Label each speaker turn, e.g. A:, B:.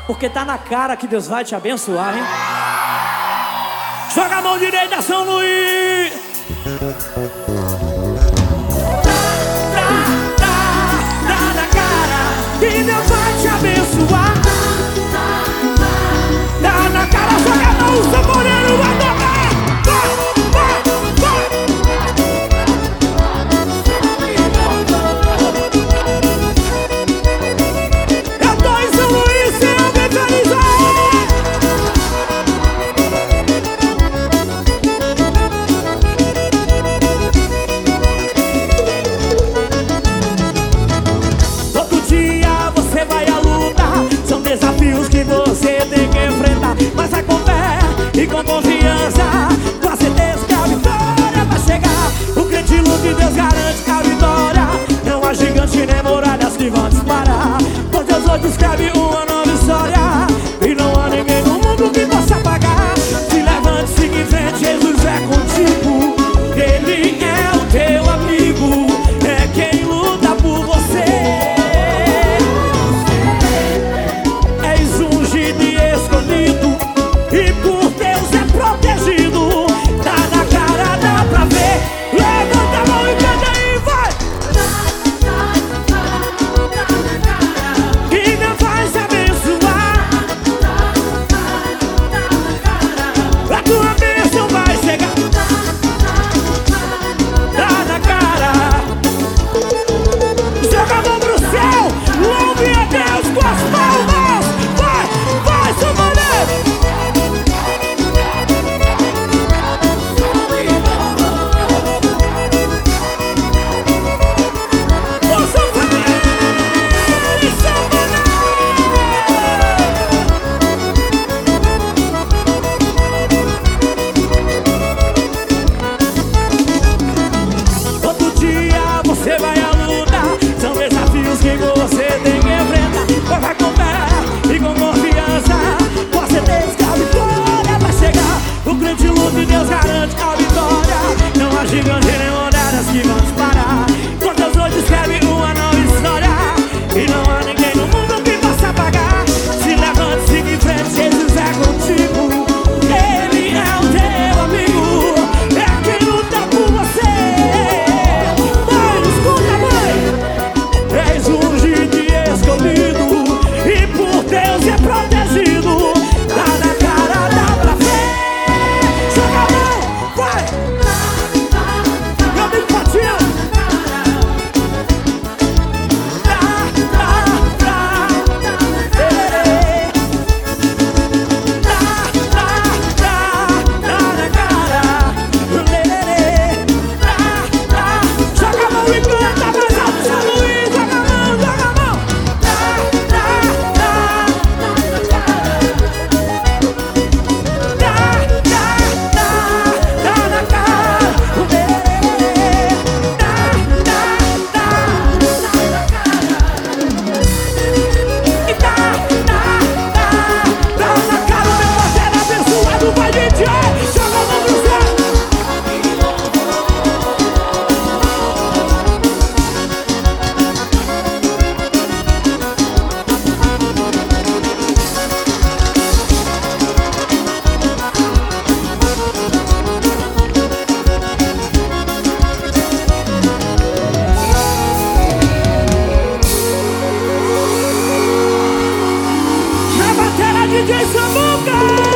A: Porque tá na cara que Deus vai te abençoar, hein? Joga a mão direita, São Luís! Tá na cara que Deus vai te abençoar. Tá na cara, joga a mão, o São Moreno vai tocar! E com confiança, com a certeza que a vitória vai chegar. O crente luta e Deus garante a vitória. Não há gigante nem muralhas que vão disparar. Pois Deus hoje escreve uma nova história. E não há ninguém no mundo que possa apagar. Se levante, siga em frente, Jesus é contigo. Ele é o teu amigo, é quem luta por você. És ungido e escolhido, e por Deus é protegido. Tá na cara, dá pra ver. Levanta a mão e canta aí, vai! Que Deus vai te abençoar. A tua bênção vai chegar. Tá na cara. Joga a mão pro céu, louve a Deus com as palmas. Vai, vai, São Moreno! Você vai à luta, são desafios que você tem que enfrentar. Vai com fé e com confiança, com a certeza que a vitória vai chegar. O crente luta e Deus garante a vitória. Não há gigante nem muralhas que vão disparar. Pois Deus hoje escreve uma nova história. E não há ninguém no mundo que possa apagar. Se levante, siga em frente, Jesus é contigo. Ele é o teu amigo, é quem luta por você. És ungido e escolhido, e por Deus é protegido. Tá na cara, dá pra ver. Joga a mão, vai! Meu amigo Patinho! Joga a mão e canta mais alto, São Luís! DJ Samuca!